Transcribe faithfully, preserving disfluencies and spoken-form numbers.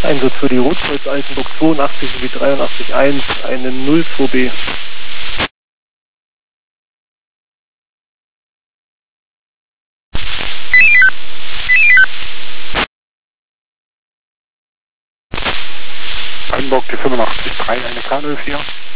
Einsatz für die Rotkreuz Altenburg zweiundachtzig sowie dreiundachtzig eins, eine null zwei B. Altenburg, die fünfundachtzig drei, eine K null vier.